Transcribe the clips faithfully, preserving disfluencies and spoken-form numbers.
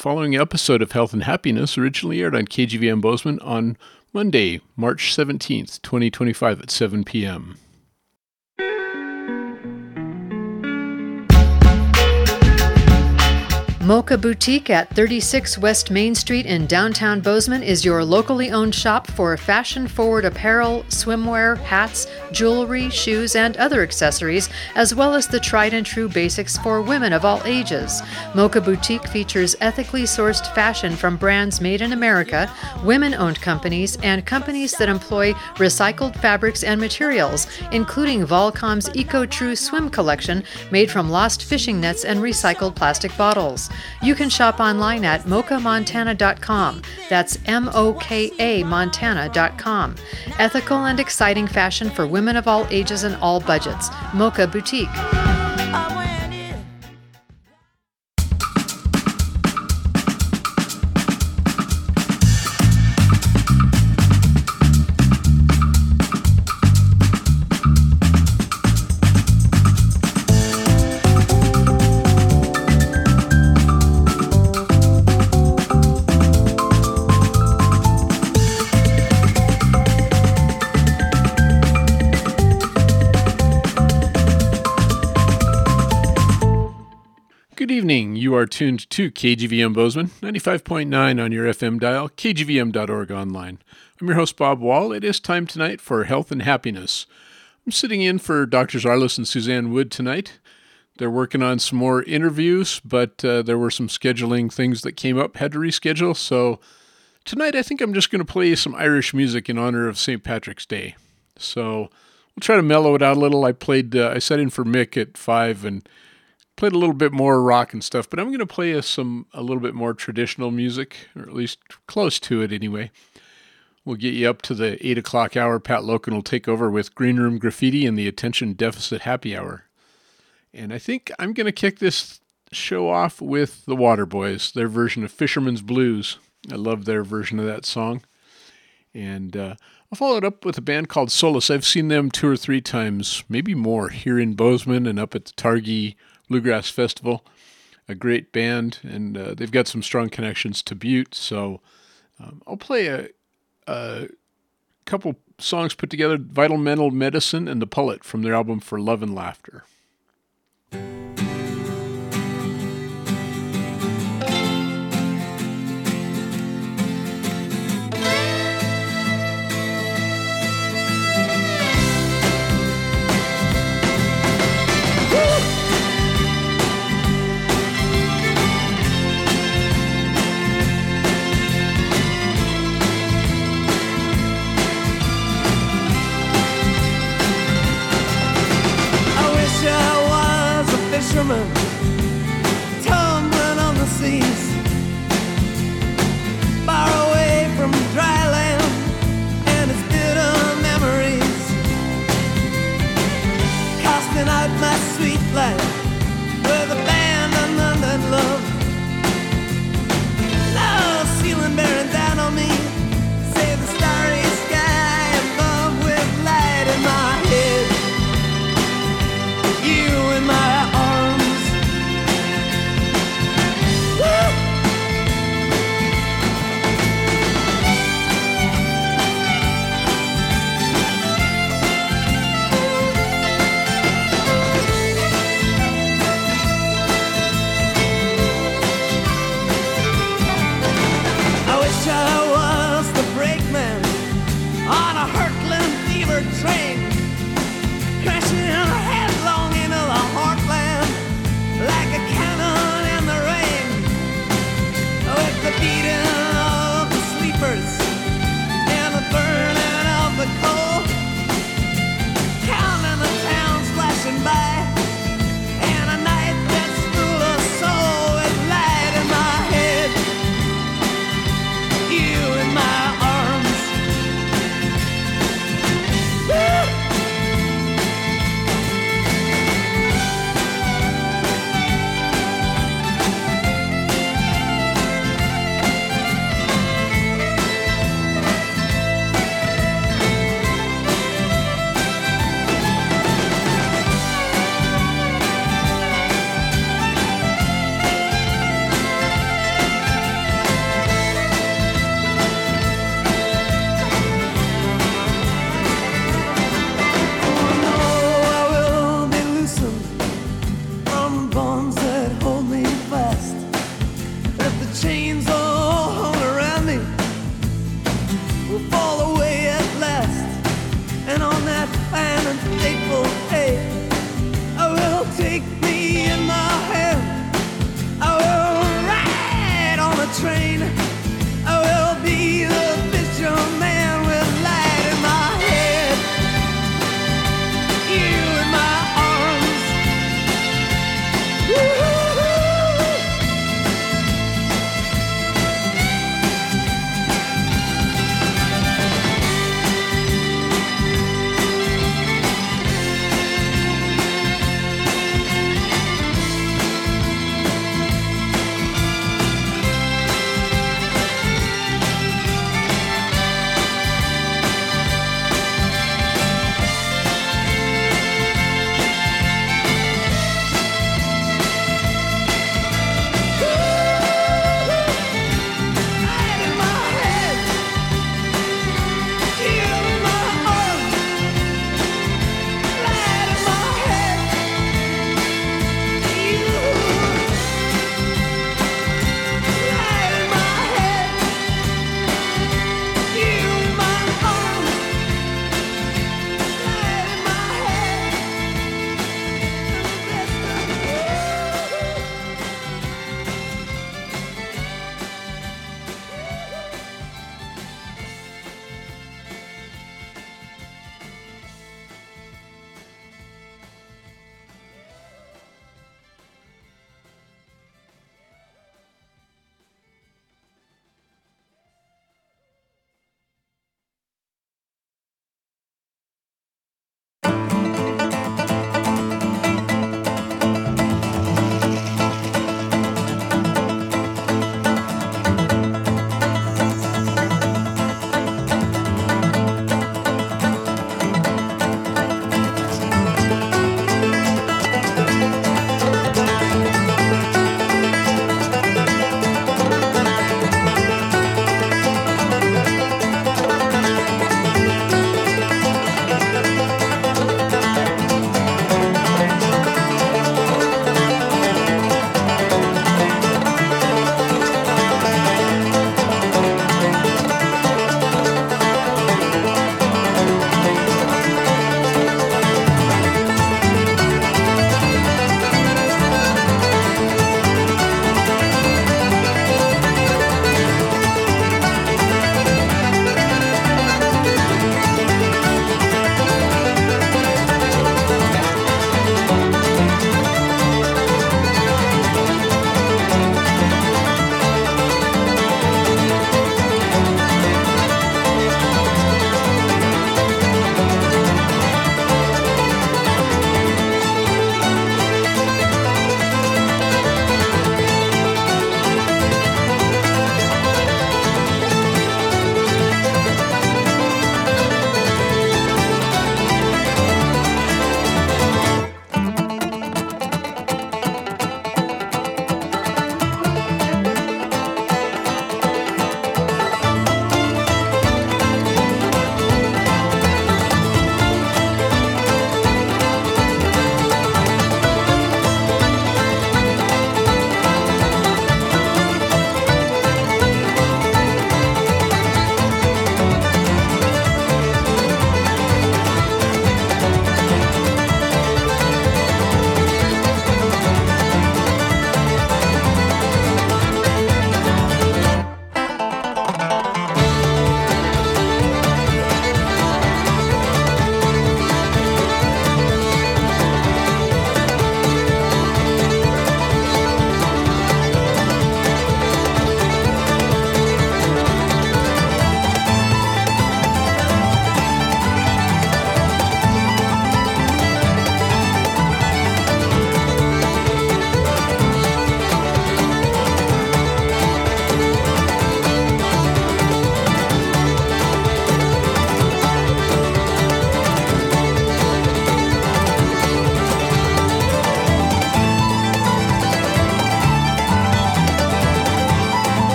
following episode of Health and Happiness originally aired on K G V M Bozeman on Monday, March seventeenth, twenty twenty-five at seven p.m. Mocha Boutique at thirty-six West Main Street in downtown Bozeman is your locally owned shop for fashion-forward apparel, swimwear, hats, jewelry, shoes, and other accessories, as well as the tried-and-true basics for women of all ages. Mocha Boutique features ethically sourced fashion from brands made in America, women-owned companies, and companies that employ recycled fabrics and materials, including Volcom's Eco-True Swim collection made from lost fishing nets and recycled plastic bottles. You can shop online at mocha montana dot com. That's M O K A Montana dot com. Ethical and exciting fashion for women of all ages and all budgets. Mocha Boutique. Good evening. You are tuned to K G V M Bozeman, ninety-five point nine on your F M dial, K G V M dot org online. I'm your host, Bob Wall. It is time tonight for Health and Happiness. I'm sitting in for Doctors Arliss and Suzanne Wood tonight. They're working on some more interviews, but uh, there were some scheduling things that came up, had to reschedule. So tonight I think I'm just going to play some Irish music in honor of Saint Patrick's Day. So we'll try to mellow it out a little. I played, uh, I sat in for Mick at five and played a little bit more rock and stuff, but I'm going to play us some a little bit more traditional music, or at least close to it anyway. We'll get you up to the eight o'clock hour. Pat Loken will take over with Green Room Graffiti and the Attention Deficit Happy Hour. And I think I'm going to kick this show off with the Waterboys, their version of Fisherman's Blues. I love their version of that song. And uh, I'll follow it up with a band called Solus. I've seen them two or three times, maybe more, here in Bozeman and up at the Targhee Bluegrass Festival. A great band, and uh, they've got some strong connections to Butte, so um, I'll play a, a couple songs put together, Vital Mental Medicine and The Pullet from their album For Love and Laughter. Fisherman tumbling on the seas, far away from dry land and its bitter memories, casting out my sweet life with abandonment and love. Now ceiling bearing down on me, save the starry sky above with light in my head, you in my arms. Train crashing headlong into the heartland like a cannon in the rain, with the beating of the sleepers and the burning of the coal, counting the towns flashing by, and a night that's full of soul with light in my head, you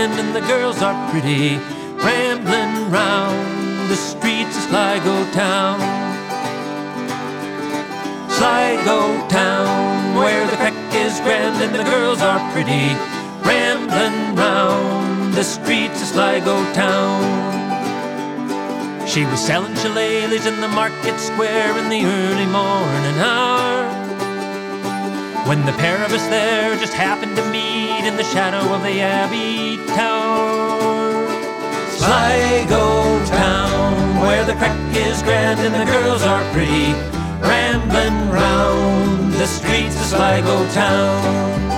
grand and the girls are pretty, rambling round the streets of Sligo town. Sligo town, where the crack is grand and the girls are pretty, rambling round the streets of Sligo town. She was selling shillelaghs in the market square in the early morning hour, when the pair of us there just happened to meet in the shadow of the Abbey Tower. Sligo town, where the crack is grand and the girls are pretty, rambling round the streets of Sligo town.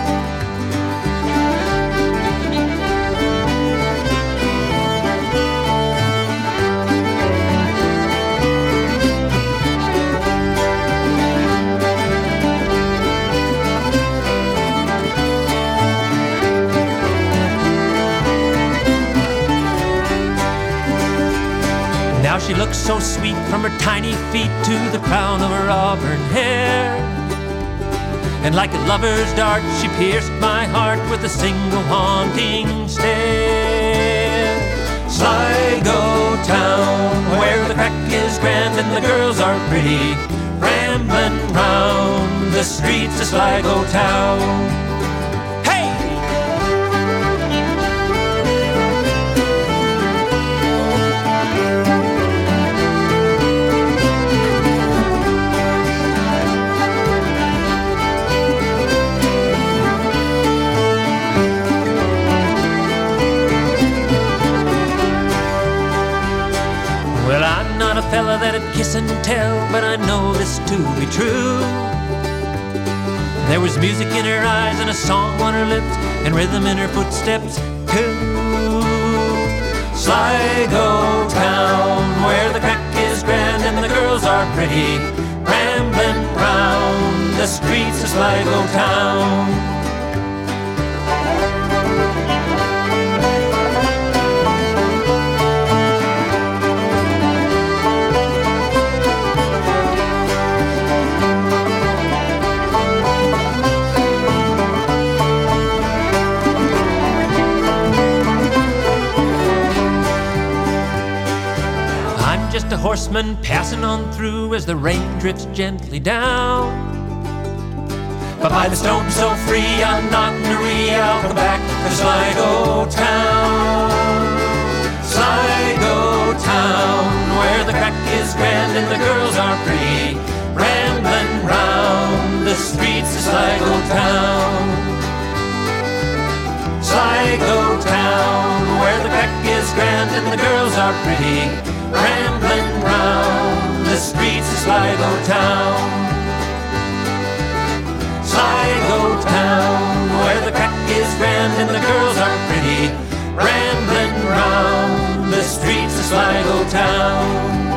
Now she looks so sweet from her tiny feet to the crown of her auburn hair, and like a lover's dart she pierced my heart with a single haunting stare. Sligo town, where the crack is grand and the girls are pretty, rambling round the streets of Sligo town. Well, I'm not a fella that'd kiss and tell, but I know this to be true. There was music in her eyes and a song on her lips and rhythm in her footsteps too. Sligo town, where the crack is grand and the girls are pretty, rambling round the streets of Sligo town. Just a horseman passing on through as the rain drifts gently down. But by the stone so free on Knocknaree, I'll come back to Sligo town. Sligo town, where the crack is grand and the girls are pretty, rambling round the streets of Sligo town. Sligo town, where the crack is grand and the girls are pretty, rambling round the streets of Sligo town. Sligo town, where the crack is grand and the girls are pretty, rambling round the streets of Sligo town.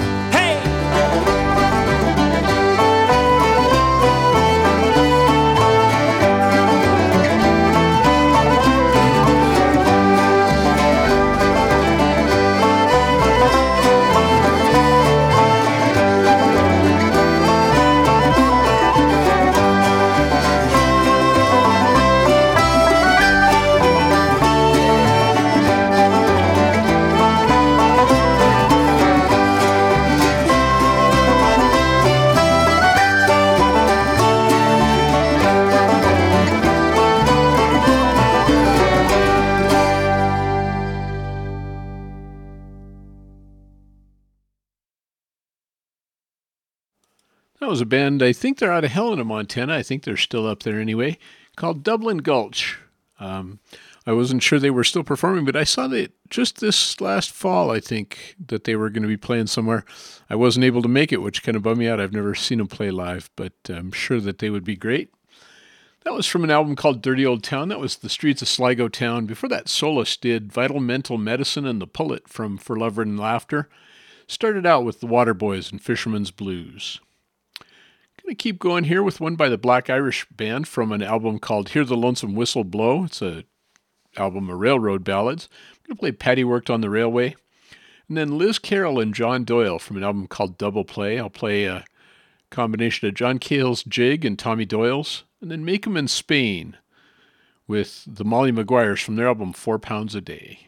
That was a band, I think they're out of Helena, Montana. I think they're still up there anyway, called Dublin Gulch. Um, I wasn't sure they were still performing, but I saw that just this last fall, I think, that they were going to be playing somewhere. I wasn't able to make it, which kind of bummed me out. I've never seen them play live, but I'm sure that they would be great. That was from an album called Dirty Old Town. That was The Streets of Sligo Town. Before that, Solus did Vital Mental Medicine and The Pullet from For Love and Laughter. Started out with The Waterboys and Fisherman's Blues. Going to keep going here with one by the Black Irish Band from an album called Hear the Lonesome Whistle Blow. It's a album of railroad ballads. I'm going to play Patty Worked on the Railway. And then Liz Carroll and John Doyle from an album called Double Play. I'll play a combination of John Cale's Jig and Tommy Doyle's. And then Make 'em in Spain with the Molly Maguires from their album Four Pounds a Day.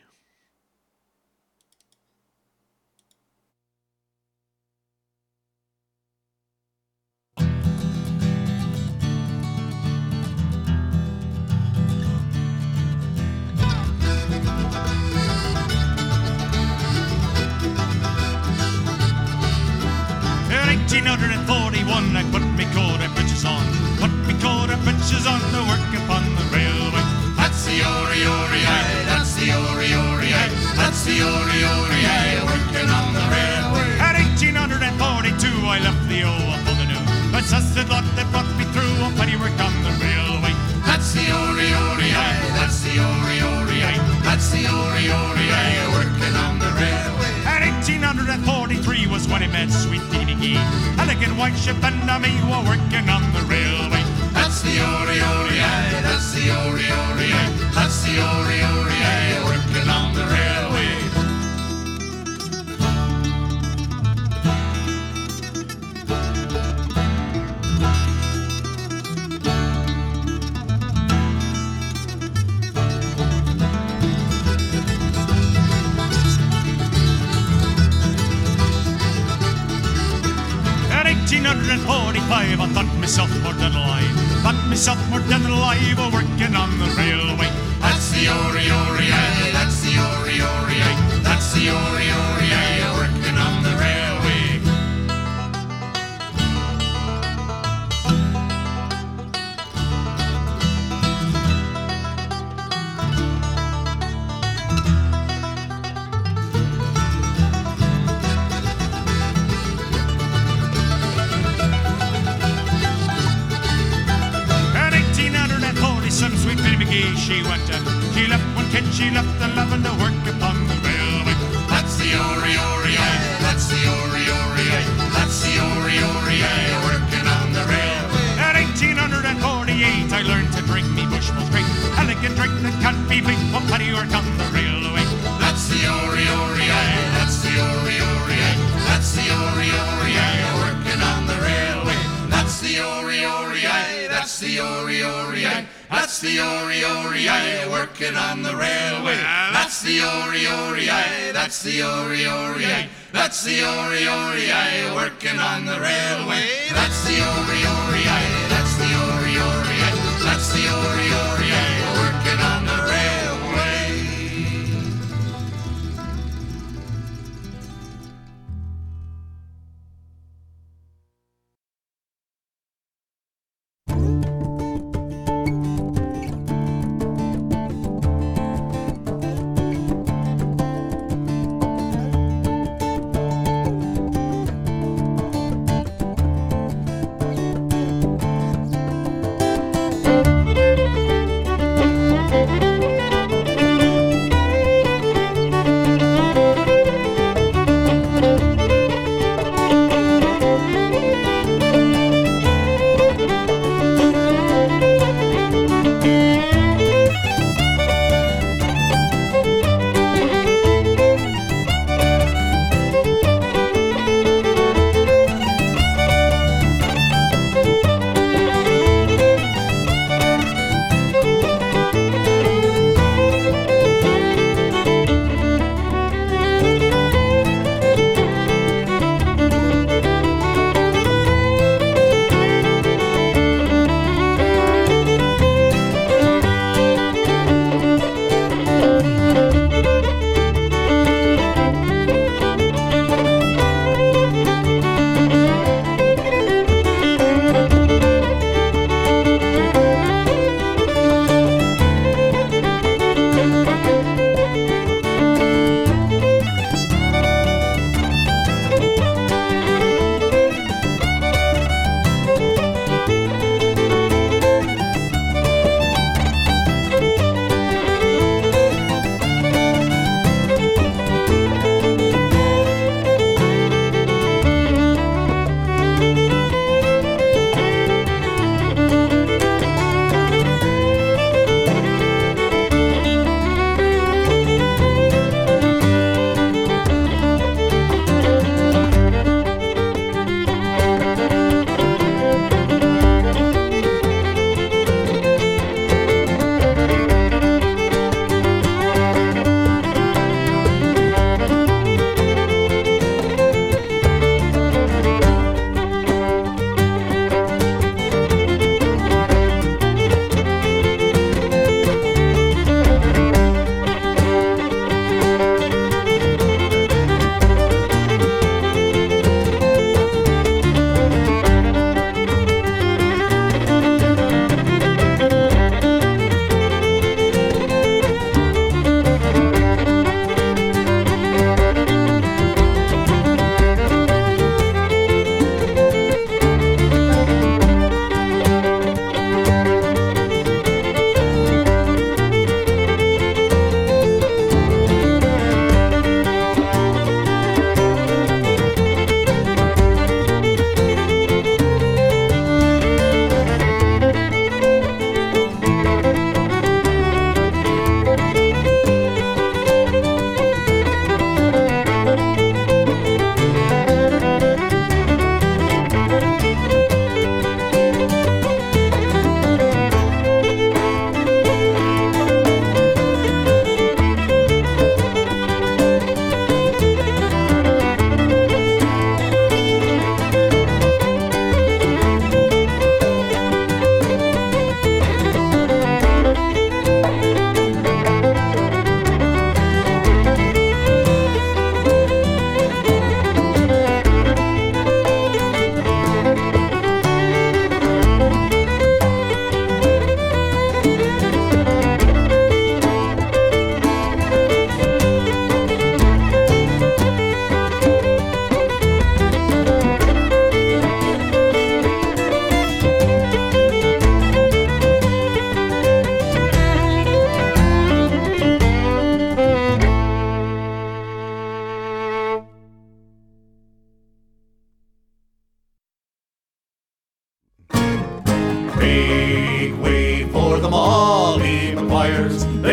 eighteen forty-one, I put me coat and breeches on, put me coat and breeches on to work upon the railway. That's the ori ori aye, that's the ori ori aye, that's the ori ori aye, working on the railway. At eighteen forty-two, I left the old Appledoo, but sus the lot that brought me through on penny work on the railway. That's the ori ori aye, that's the ori ori aye, that's the ori ori aye, working on the railway. At eighteen forty-three was when I met sweet Dee Dee, elegant white ship and me were working on the railway. That's the ori ori aye, that's the ori ori aye, that's the ori ori aye, working on the railway. eighteen forty-five, I thought myself more dead alive, thought myself more dead alive, while working on the railway. That's the ori ori aye, that's the ori ori aye, that's the ori ori aye, working on the railway. Some sweet Billy McGee, she went and she left one kid, she left the lovin' to work upon the railway. That's the ori ori aye, that's the ori ori aye, that's the ori ori aye, working on the railway. At eighteen forty-eight, I learned to drink me Bushmill straight, elegant drink that can't be beat, one penny work on the railway. That's the ori ori aye, that's the ori ori aye, that's the ori ori aye, working on the railway. That's the ori ori aye, that's the ori ori aye, that's the ori ori aye, working on the railway. That's the ori ori aye, that's the ori ori aye, that's the ori ori aye, working on the railway. That's the ori ori aye, that's the ori ori aye, that's the ori ori aye, working on the railway.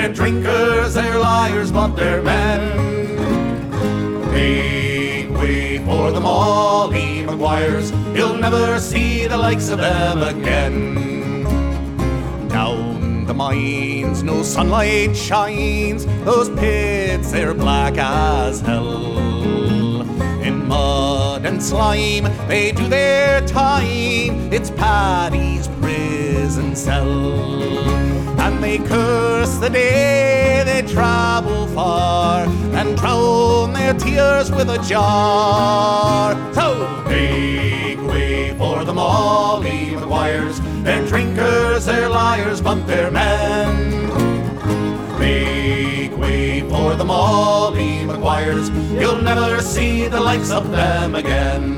They're drinkers, they're liars, but they're men. Make way for the Molly Maguires, you'll never see the likes of them again. Down the mines no sunlight shines, those pits they're black as hell. In mud and slime they do their time, it's Paddy's prison cell. And they curse the day they travel far and drown their tears with a jar. So make way for the Molly Maguires, they're drinkers, they're liars, but they're men. Make way for the Molly Maguires, you'll never see the likes of them again.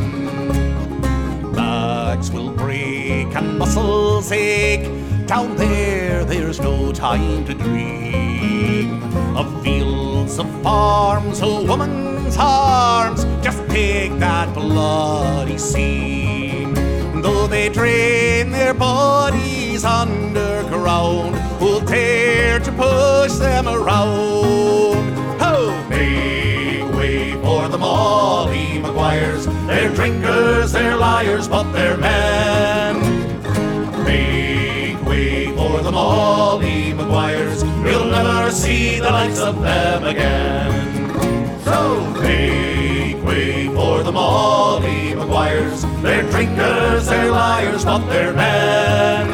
Backs will break and muscles ache, down there, there's no time to dream of fields, of farms, a woman's arms. Just take that bloody seam. Though they drain their bodies underground, who'll dare to push them around? Oh, make way for the Molly Maguires, they're drinkers, they're liars, but they're men. Make way for the Molly Maguires, you'll never see the likes of them again. So make way for the Molly Maguires, they're drinkers, they're liars, but they're men.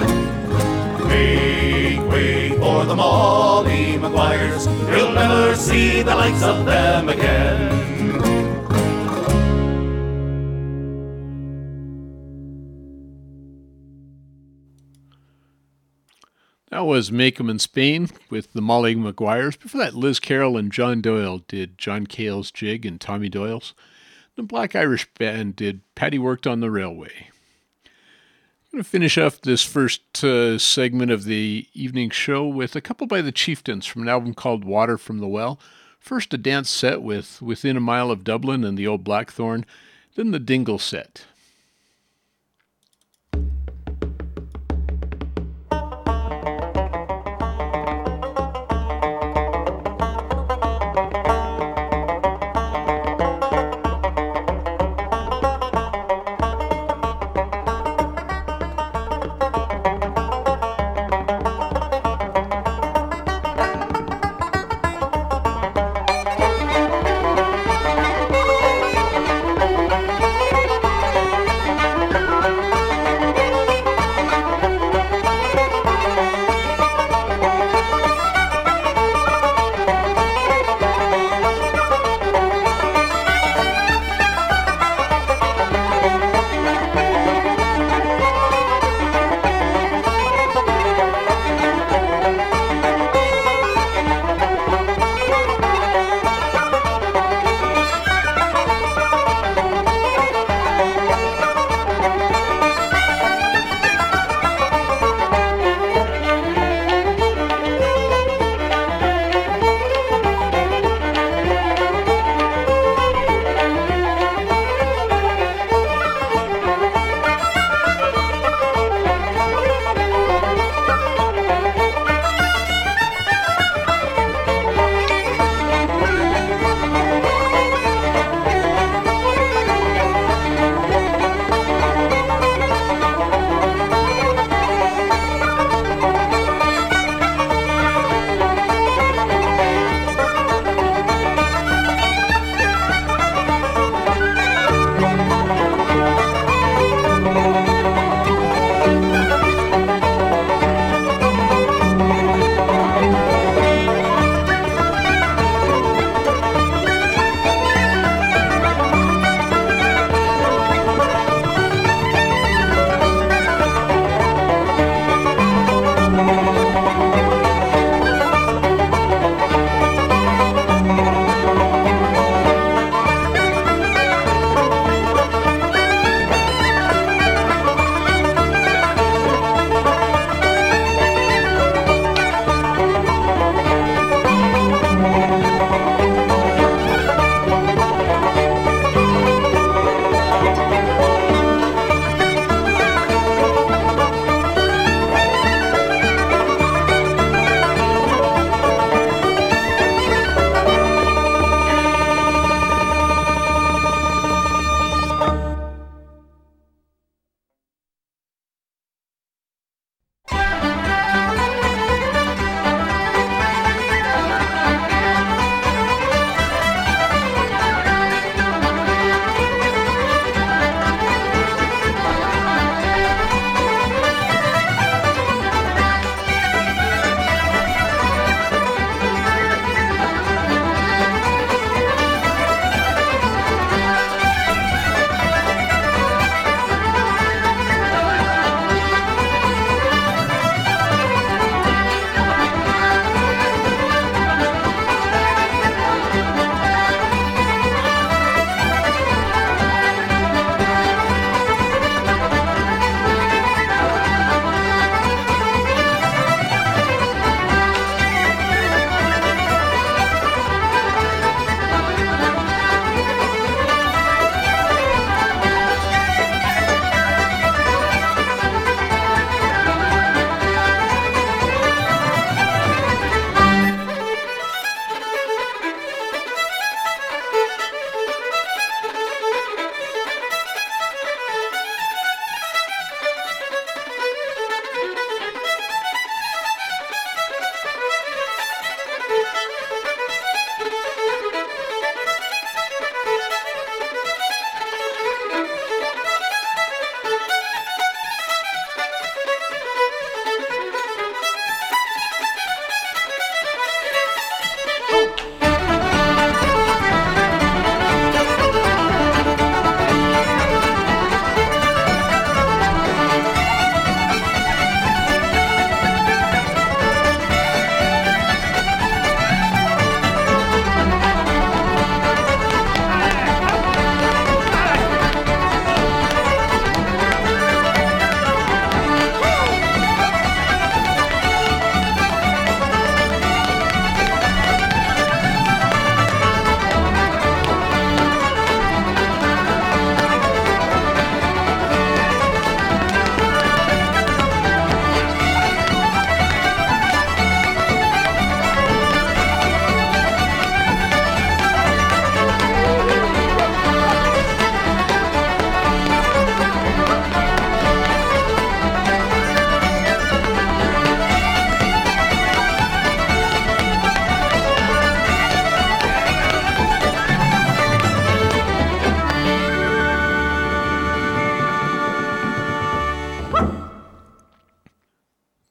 Make way for the Molly Maguires, you'll never see the likes of them again. That was Make 'em in Spain with the Molly Maguires. Before that, Liz Carroll and John Doyle did John Cale's Jig and Tommy Doyle's. The Black Irish Band did Paddy Worked on the Railway. I'm going to finish off this first uh, segment of the evening show with a couple by the Chieftains from an album called Water from the Well. First, a dance set with Within a Mile of Dublin and the Old Blackthorn, then the Dingle set.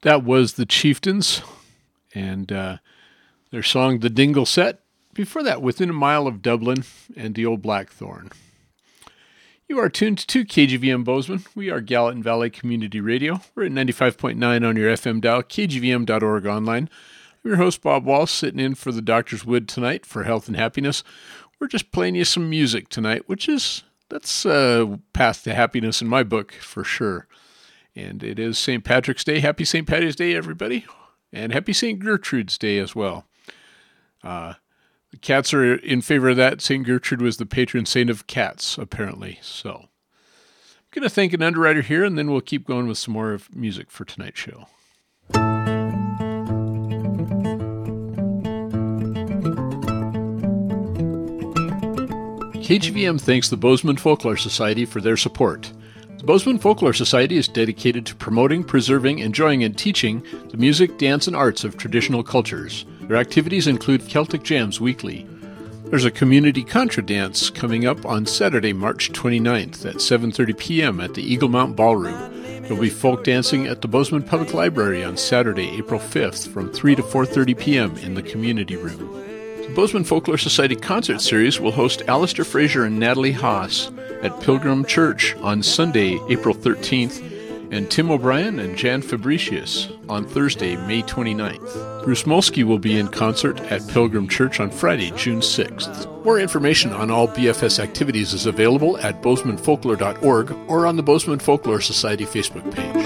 That was the Chieftains and uh, their song The Dingle Set. Before that, Within a Mile of Dublin and The Old Blackthorn. You are tuned to K G V M Bozeman. We are Gallatin Valley Community Radio. We're at ninety-five point nine on your F M dial, K G V M dot org online. I'm your host, Bob Walsh, sitting in for the Doctor's Wood tonight for Health and Happiness. We're just playing you some music tonight, which is, that's a path to happiness in my book, for sure. And it is Saint Patrick's Day. Happy Saint Patty's Day, everybody. And happy Saint Gertrude's Day as well. Uh, the cats are in favor of that. Saint Gertrude was the patron saint of cats, apparently. So I'm going to thank an underwriter here, and then we'll keep going with some more of music for tonight's show. K G V M thanks the Bozeman Folklore Society for their support. The Bozeman Folklore Society is dedicated to promoting, preserving, enjoying, and teaching the music, dance, and arts of traditional cultures. Their activities include Celtic Jams weekly. There's a community contra dance coming up on Saturday, March twenty-ninth at seven thirty p.m. at the Eagle Mount Ballroom. There'll be folk dancing at the Bozeman Public Library on Saturday, April fifth from three to four thirty p.m. in the community room. The Bozeman Folklore Society concert series will host Alistair Fraser and Natalie Haas at Pilgrim Church on Sunday, April thirteenth, and Tim O'Brien and Jan Fabricius on Thursday, May twenty-ninth. Bruce Molsky will be in concert at Pilgrim Church on Friday, June sixth. More information on all B F S activities is available at bozeman folklore dot org or on the Bozeman Folklore Society Facebook page.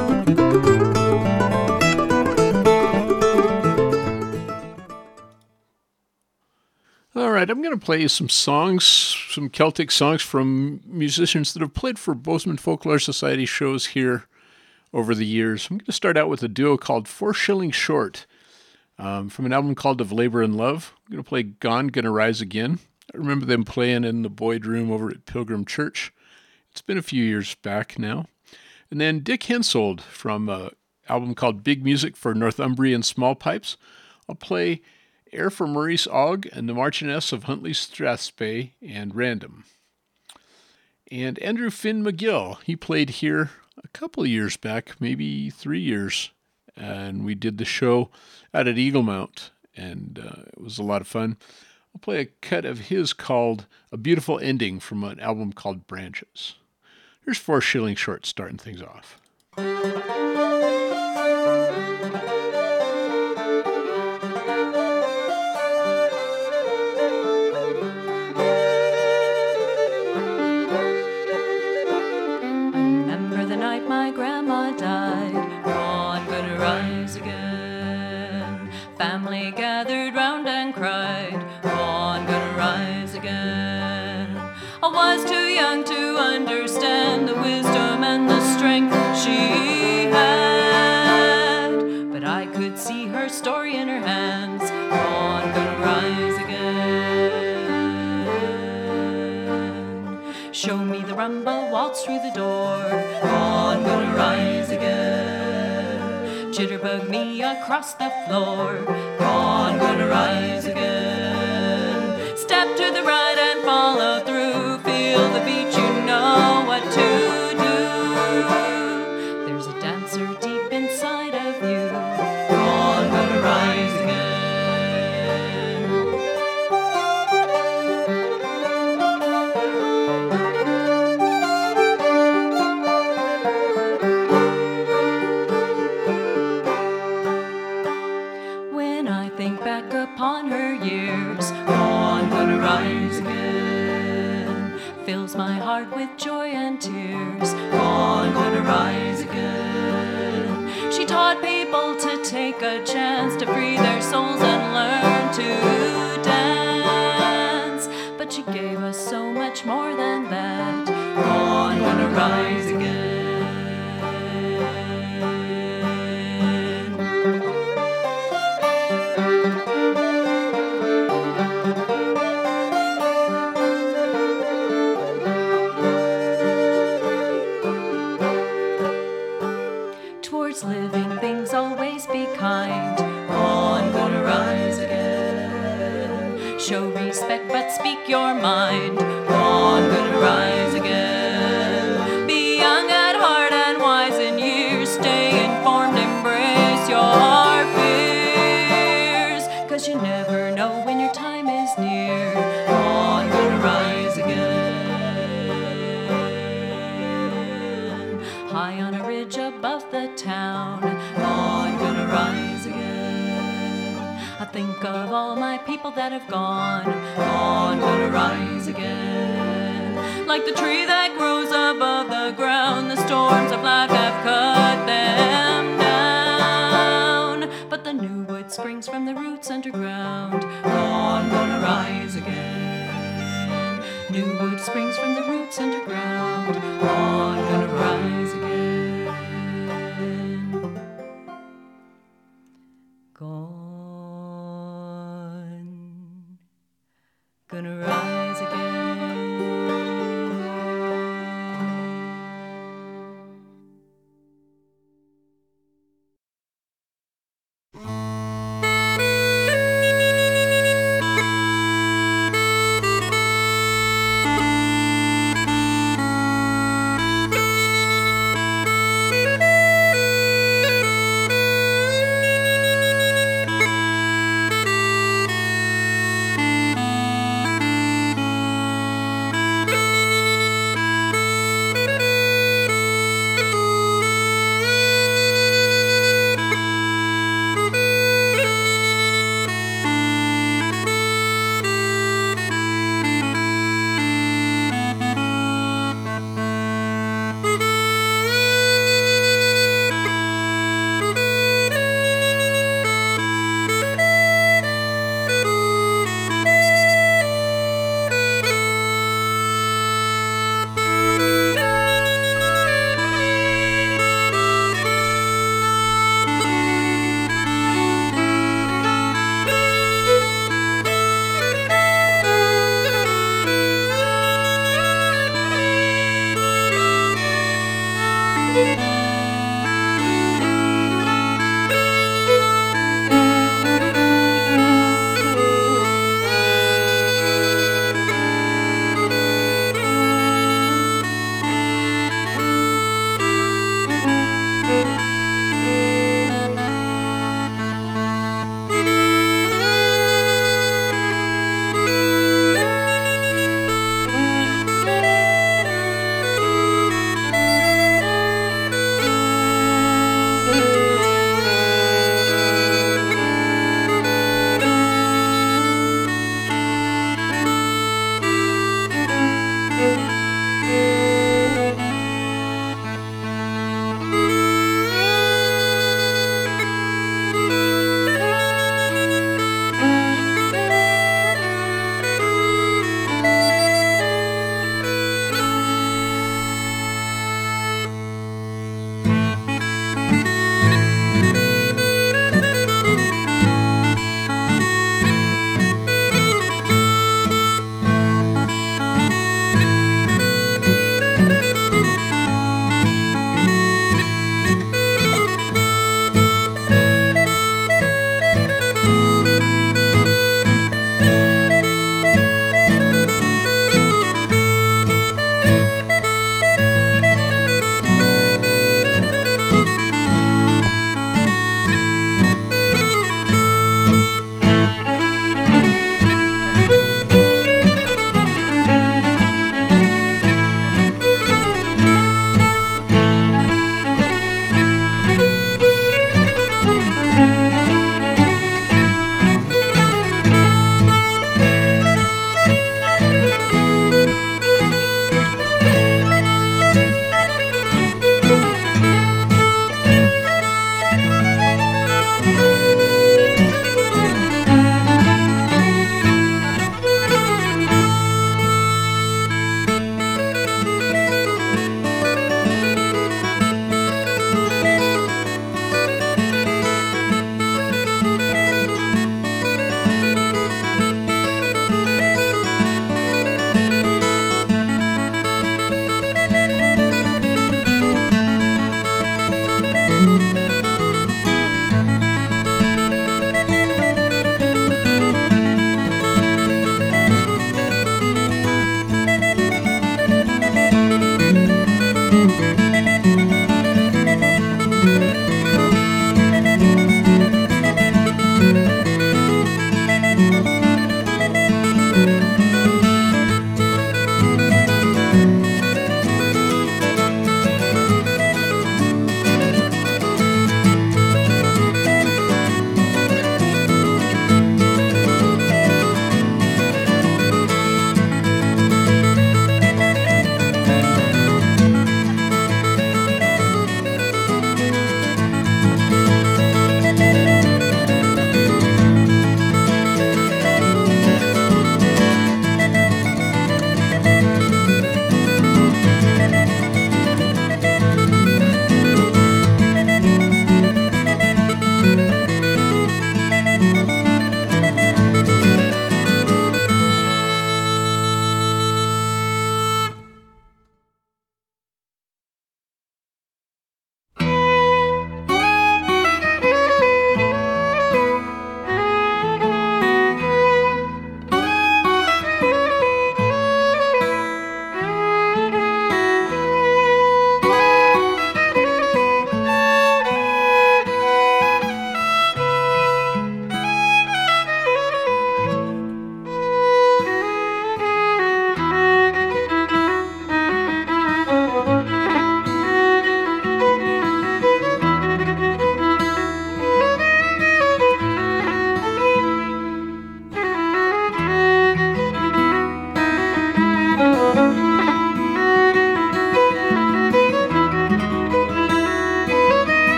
All right, I'm going to play you some songs, some Celtic songs from musicians that have played for Bozeman Folklore Society shows here over the years. I'm going to start out with a duo called Four Shilling Short um, from an album called Of Labor and Love. I'm going to play Gone, Gonna Rise Again. I remember them playing in the Boyd Room over at Pilgrim Church. It's been a few years back now. And then Dick Hensold from an album called Big Music for Northumbrian Small Pipes. I'll play Air for Maurice Ogg and the Marchioness of Huntley Strathspey and Random. And Andrew Finn McGill, he played here a couple of years back, maybe three years, and we did the show out at Eagle Mount, and uh, it was a lot of fun. I'll play a cut of his called A Beautiful Ending from an album called Branches. Here's Four Shilling Short starting things off. My grandma died, gone, gonna rise again. Family gathered round and cried, gone, gonna rise again. I was too young to understand the wisdom and the strength she had, but I could see her story in her hands, gone, gonna rise again. Show me the rumble, waltz through the door, gone, gonna rise again. Jitterbug me across the floor, gone, gonna rise again. Step to the right and follow through, feel the beat, you know what to do. There's a dancer deep inside of you, gone, gonna rise again. Upon her years, gone, gonna rise again. Fills my heart with joy and tears, gone, gonna rise again. She taught people to take a chance to free their souls and learn to dance. But she gave us so much more than that, gone, gonna rise again. Living things always be kind, gone, gonna rise again. Show respect but speak your mind, gone, gonna rise again. Be young at heart and wise in years, stay informed and brave. people that have gone, gone, gonna rise again. Like the tree that grows above the ground, the storms of life have cut them down. But the new wood springs from the roots underground, gone, gonna rise again. New wood springs from the roots underground, gone, gonna rise again. Gone, gonna rise again.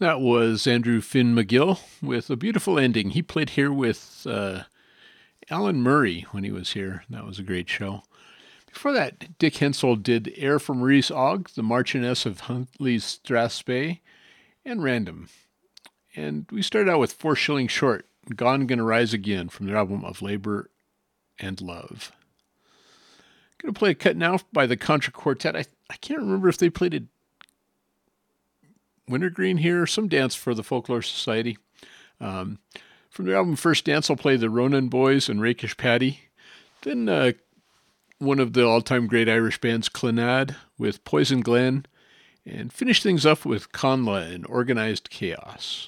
That was Andrew Finn McGill with a beautiful ending. He played here with uh, Alan Murray when he was here. That was a great show. Before that, Dick Hensel did Air from Rhys Og, The Marchioness of Huntley's Strathspey, and Random. And we started out with Four Shilling Short, Gone Gonna Rise Again, from their album Of Labor and Love. I'm going to play a cut now by the Contra Quartet. I, I can't remember if they played a Wintergreen here or some dance for the Folklore Society. Um, from their album First Dance, I'll play the Ronan Boys and Rakish Paddy. Then uh, one of the all-time great Irish bands, Clannad, with Poison Glen. And finish things up with Conla and Organized Chaos.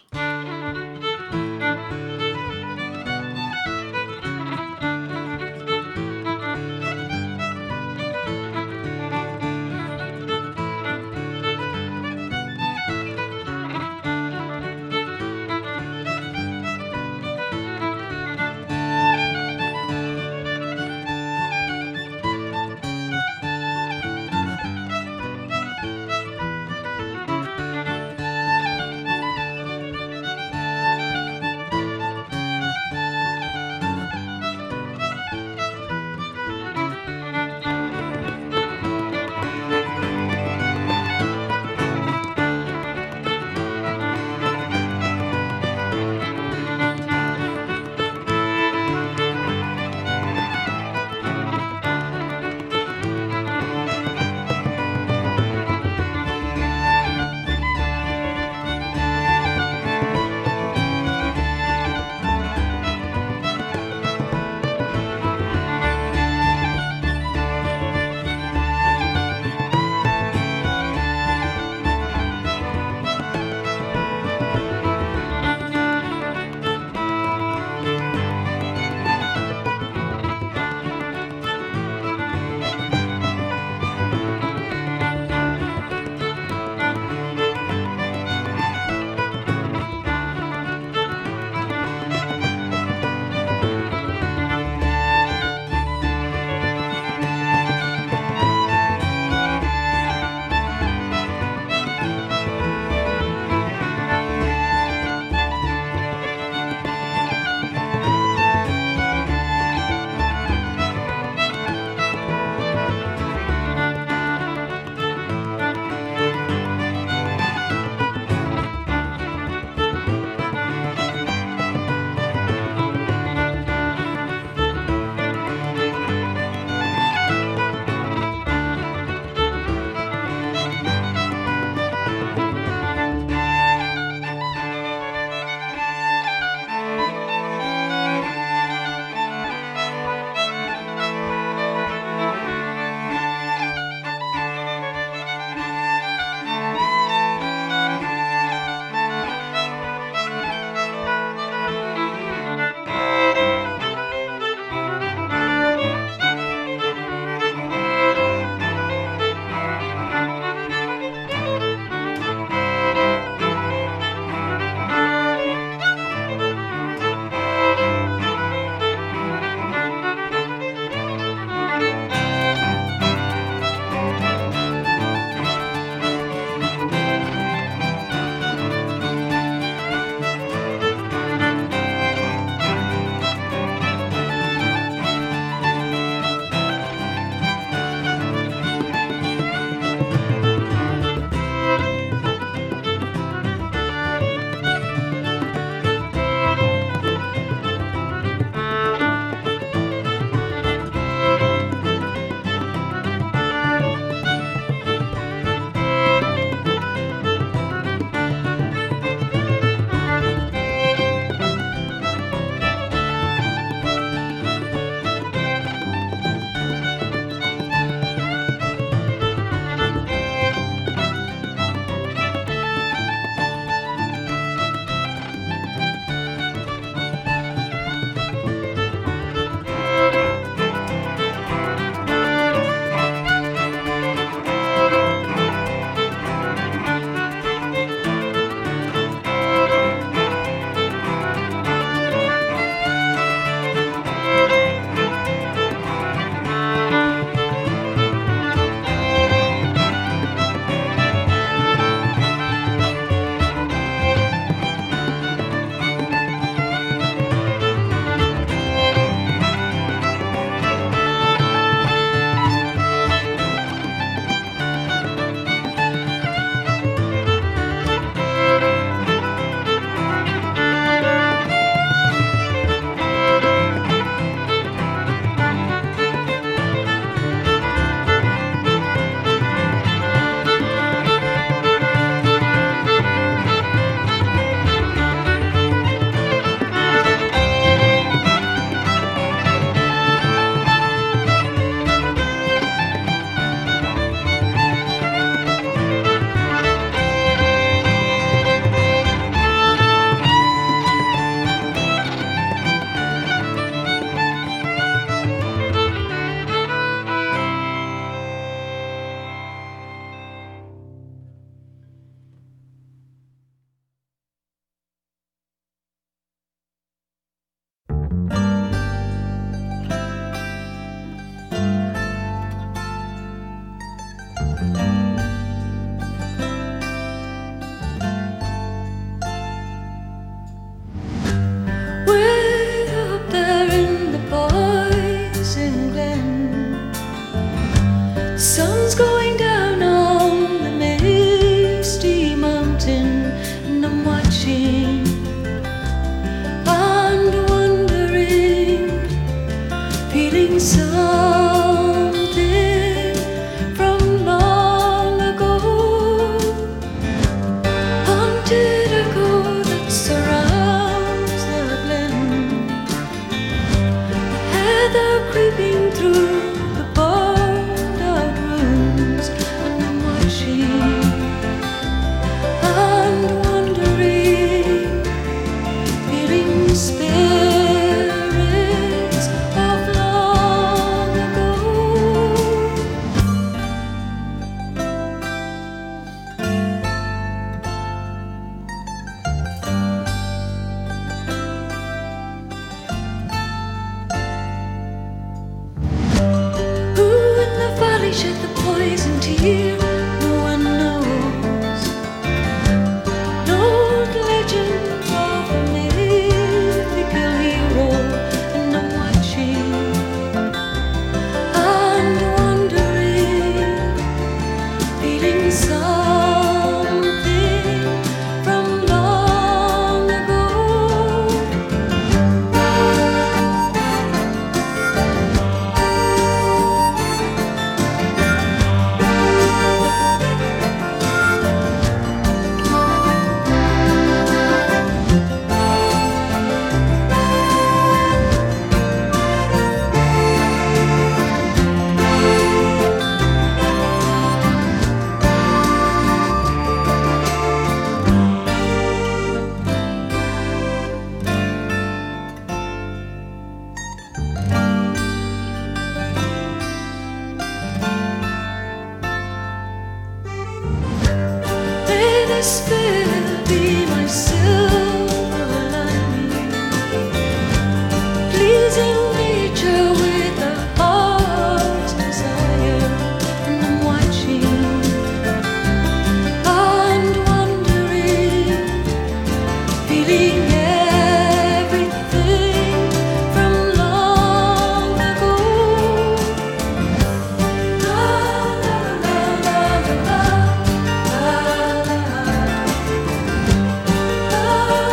Oh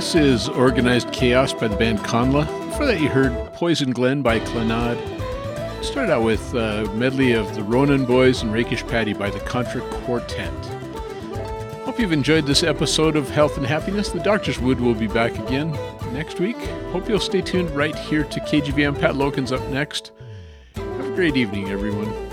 This is Organized Chaos by the band Conla. Before that, you heard Poison Glen by Clannad. Started out with a medley of the Ronan Boys and Rakish Paddy by the Contra Quartet. Hope you've enjoyed this episode of Health and Happiness. The Doctor's Wood will be back again next week. Hope you'll stay tuned right here to K G V M. Pat Logan's up next. Have a great evening, everyone.